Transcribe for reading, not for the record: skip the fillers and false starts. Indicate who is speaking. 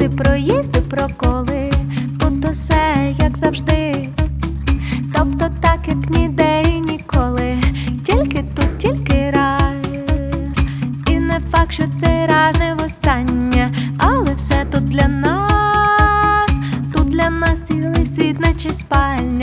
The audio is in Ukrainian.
Speaker 1: проїзди, проїзди, проколи. Тут усе як завжди, тобто так, як ніде і ніколи. Тільки тут, тільки раз, і не факт, що цей раз не востаннє. Але все тут для нас цілий світ, наче спальня.